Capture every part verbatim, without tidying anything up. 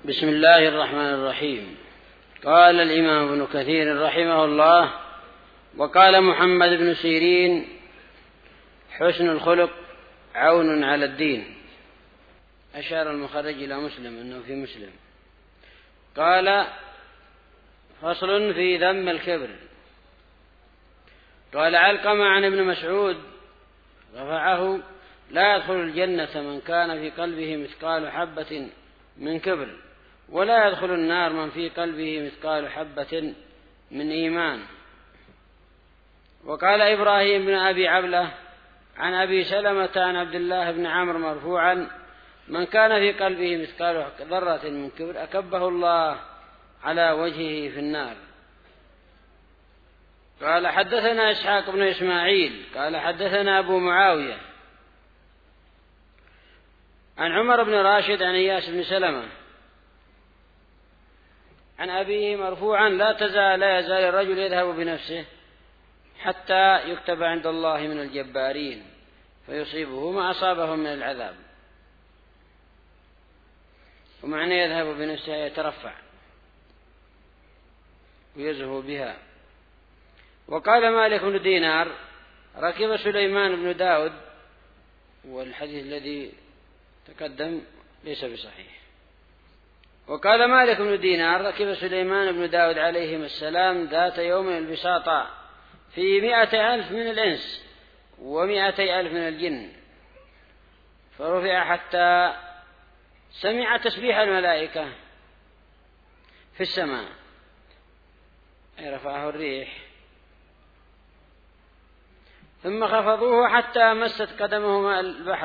بسم الله الرحمن الرحيم. قال الإمام ابن كثير رحمه الله: وقال محمد بن سيرين: حسن الخلق عون على الدين. أشار المخرج إلى مسلم أنه في مسلم. قال: فصل في ذم الكبر. قال علقمة عن ابن مسعود رفعه: لا يدخل الجنة من كان في قلبه مثقال حبة من كبر، ولا يدخل النار من في قلبه مثقال حبة من إيمان. وقال إبراهيم بن أبي عبلة عن أبي سلمة عن عبد الله بن عمرو مرفوعا: من كان في قلبه مثقال ذرة من كبر أكبه الله على وجهه في النار. قال حدثنا إسحاق بن إسماعيل قال حدثنا أبو معاوية عن عمر بن راشد عن إياس بن سلمة عن أبيه مرفوعا: لا تزال لا يزال الرجل يذهب بنفسه حتى يكتب عند الله من الجبارين فيصيبه ما أصابهم من العذاب. ومعنى يذهب بنفسه يترفع ويزهو بها. وقال مالك بن دينار: ركب سليمان بن داود، والحديث الذي تقدم ليس بصحيح. وقال مالك بن دينار: ركب سليمان بن داود عليهم السلام ذات يوم البساطة في مئة ألف من الإنس ومئتي ألف من الجن، فرفع حتى سمع تسبيح الملائكة في السماء، أي رفعه الريح، ثم خفضوه حتى مست قدمه ماء البحر،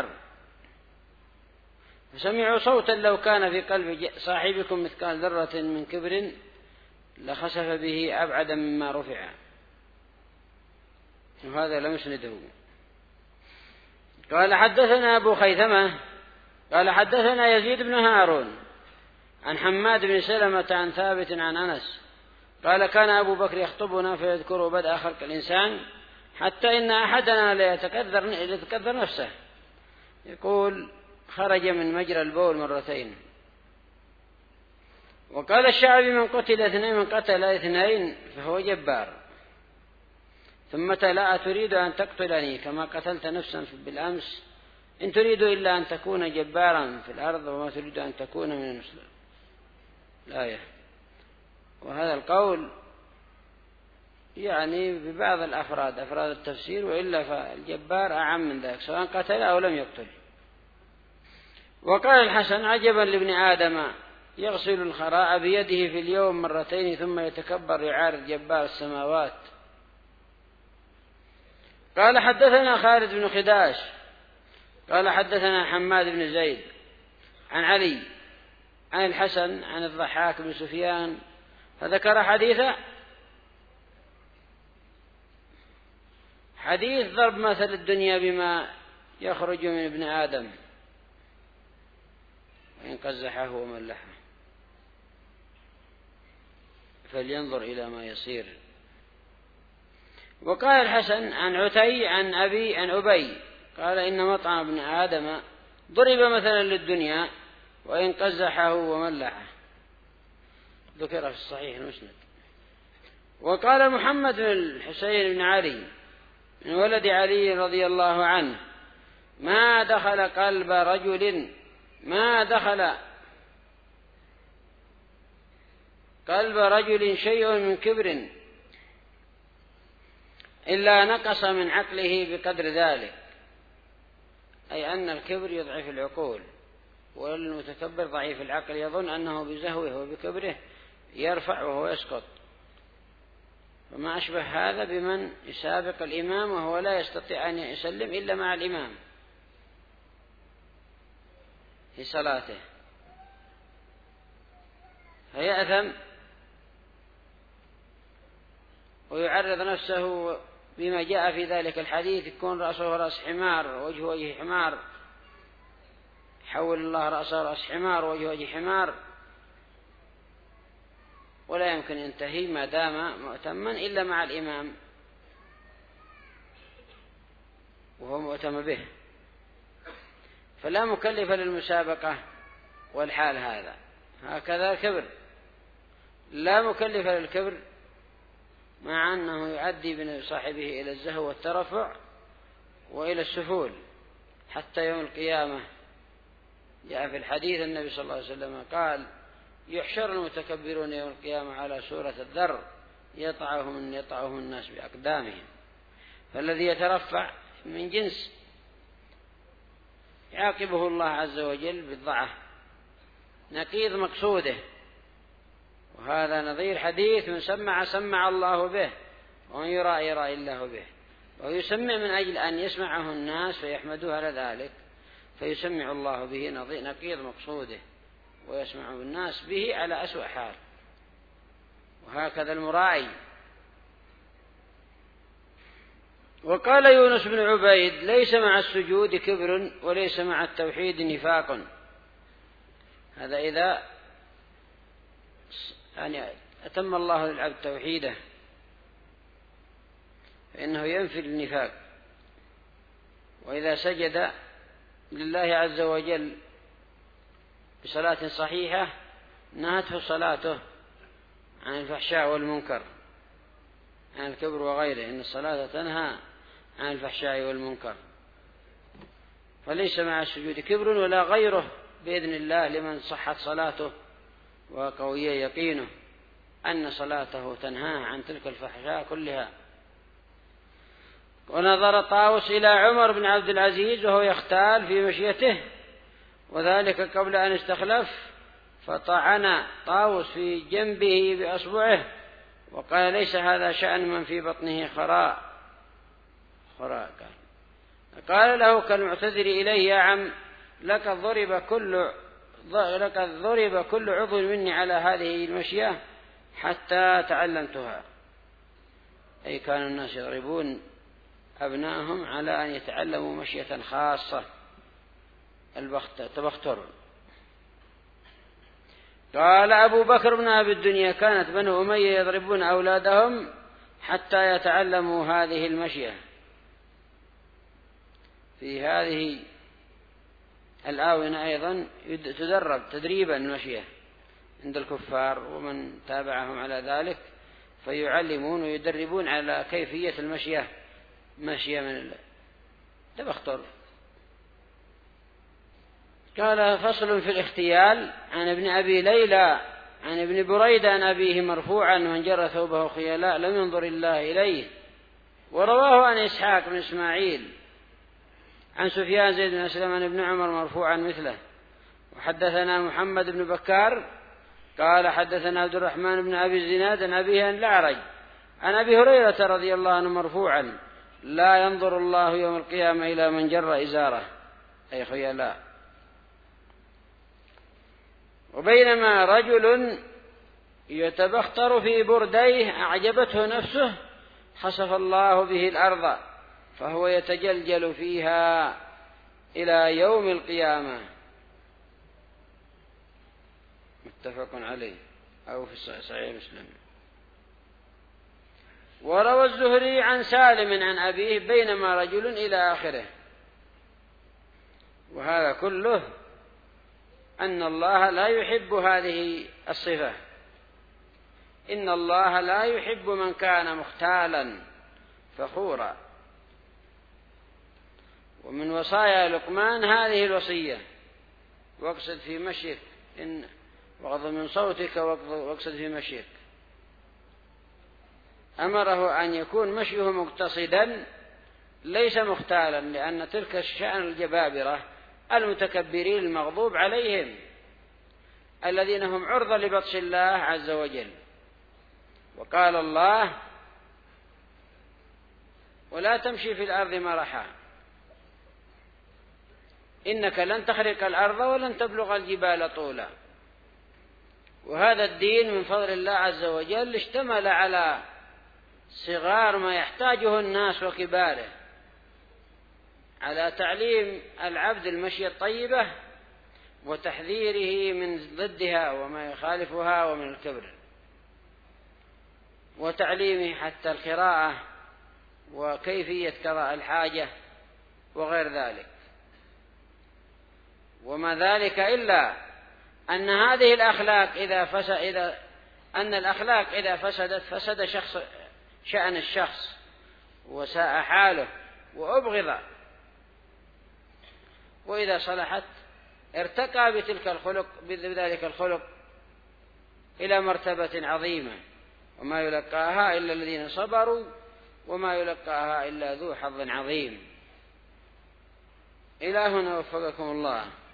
فسمعوا صوتا: لو كان في قلب صاحبكم مثقال ذرة من كبر لخسف به أبعد مما رفع. وهذا لم يسنده. قال حدثنا أبو خيثمة قال حدثنا يزيد بن هارون عن حماد بن سلمة عن ثابت عن أنس قال: كان أبو بكر يخطبنا فيذكر بدء خلق الإنسان حتى إن أحدنا ليتكدر نفسه، يقول: خرج من مجرى البول مرتين. وقال الشعبي: من قتل اثنين من قتل اثنين فهو جبار. ثم تلا: تريد أن تقتلني كما قتلت نفسا بالأمس؟ إن تريد إلا أن تكون جبارا في الأرض وما تريد أن تكون من المسلمين. الآية. وهذا القول يعني ببعض الأفراد أفراد التفسير، وإلا فالجبار أعم من ذلك سواء قتل أو لم يقتل. وقال الحسن: عجبا لابن آدم يغسل الخراء بيده في اليوم مرتين ثم يتكبر يعارض جبار السماوات. قال حدثنا خالد بن خداش قال حدثنا حماد بن زيد عن علي عن الحسن عن الضحاك بن سفيان فذكر حديثه حديث ضرب مثل الدنيا بما يخرج من ابن آدم وإن قزحه وملحه فلينظر إلى ما يصير. وقال الحسن عن عتي عن أبي عن أبي قال: إن مطعم ابن آدم ضرب مثلا للدنيا وإن قزحه وملحه، ذكر في الصحيح المسند. وقال محمد بن الحسين بن علي من ولد علي رضي الله عنه: ما دخل قلب رجل ما دخل قلب رجل شيء من كبر إلا نقص من عقله بقدر ذلك، أي أن الكبر يضعف العقول، والمتكبر ضعيف العقل يظن أنه بزهوه وبكبره يرفع وهو يسقط. وما أشبه هذا بمن يسابق الإمام وهو لا يستطيع أن يسلم إلا مع الإمام في صلاته، فيأثم ويعرض نفسه بما جاء في ذلك الحديث: يكون رأسه رأس حمار ووجه وجه حمار، حول الله رأسه رأس حمار ووجه وجه حمار، ولا يمكن ينتهي ما دام مؤتما إلا مع الإمام وهو مؤتم به، فلا مكلف للمسابقة والحال هذا. هكذا الكبر لا مكلف للكبر، مع أنه يؤدي بصاحبه إلى الزهو والترفع وإلى السفول حتى يوم القيامة. جاء في الحديث النبي صلى الله عليه وسلم قال: يحشر المتكبرون يوم القيامة على سورة الذر يطعهم يطعهم الناس بأقدامهم. فالذي يترفع من جنس يعاقبه الله عز وجل بالضعف نقيض مقصوده، وهذا نظير حديث: من سمع سمع الله به، ومن يرى يرى الله به. ويسمع من أجل أن يسمعه الناس فيحمدوه على ذلك، فيسمع الله به نقيض مقصوده، ويسمع الناس به على أسوأ حال. وهكذا المرائي. وقال يونس بن عبيد: ليس مع السجود كبر، وليس مع التوحيد نفاق. هذا إذا يعني أتم الله للعبد توحيده فإنه ينفي النفاق. وإذا سجد لله عز وجل بصلاة صحيحة نهته صلاته عن الفحشاء والمنكر، عن الكبر وغيره، إن الصلاة تنهى عن الفحشاء والمنكر. فليس مع السجود كبر ولا غيره بإذن الله لمن صحت صلاته وقوي يقينه أن صلاته تنهى عن تلك الفحشاء كلها. ونظر طاووس إلى عمر بن عبد العزيز وهو يختال في مشيته، وذلك قبل أن استخلف، فطعن طاووس في جنبه بأصبعه وقال: ليس هذا شأن من في بطنه خراء خراء قال. قال له كالمعتذر إليه: يا عم، لك ضرب كل لك ضرب كل عضو مني على هذه المشية حتى تعلمتها. أي كان الناس يضربون أبنائهم على أن يتعلموا مشية خاصة التبختر. قال أبو بكر بن أبي الدنيا: كانت بنو أمية يضربون أولادهم حتى يتعلموا هذه المشية. في هذه الآونة أيضا تدرب تدريبا المشية عند الكفار ومن تابعهم على ذلك، فيعلمون ويدربون على كيفية المشية مشية من التبختر. قال: فصل في الاختيال. عن ابن أبي ليلى عن ابن بريدة عن أبيه مرفوعا: من جر ثوبه خيلاء لم ينظر الله إليه. ورواه عن إسحاق بن إسماعيل عن سفيان زيد بن أسلم عن ابن عمر مرفوعا مثله. وحدثنا محمد بن بكار قال: حدثنا عبد الرحمن بن أبي الزناد عن أبيه عن الأعرج عن أبي هريرة رضي الله عنه مرفوعا: لا ينظر الله يوم القيامة إلى من جر إزاره، أي خيلاء. وبينما رجل يتبختر في برديه أعجبته نفسه خسف الله به الأرض فهو يتجلجل فيها إلى يوم القيامة. متفق عليه أو في صحيح مسلم. وروى الزهري عن سالم عن أبيه: بينما رجل إلى آخره. وهذا كله أن الله لا يحب هذه الصفة. إن الله لا يحب من كان مختالا فخورا. ومن وصايا لقمان هذه الوصية: واقصد في مشيك إن واغض من صوتك واقصد في مشيك. أمره أن يكون مشيه مقتصدا ليس مختالا، لأن تلك الشأن الجبابرة المتكبرين المغضوب عليهم الذين هم عرضة لبطش الله عز وجل. وقال الله: ولا تمشي في الأرض مرحا إنك لن تخرق الأرض ولن تبلغ الجبال طولا. وهذا الدين من فضل الله عز وجل اشتمل على صغار ما يحتاجه الناس وكباره، على تعليم العبد المشي الطيبة وتحذيره من ضدها وما يخالفها ومن الكبر، وتعليمه حتى القراءة وكيفية قضاء الحاجة وغير ذلك. وما ذلك إلا أن هذه الأخلاق إذا فسد إذا أن الأخلاق إذا فسدت فسد شخص شأن الشخص وساء حاله وأبغض، وإذا صلحت ارتقى بتلك الخلق بذلك الخلق إلى مرتبة عظيمة، وما يلقاها إلا الذين صبروا وما يلقاها إلا ذو حظ عظيم. إلهنا وفقكم الله.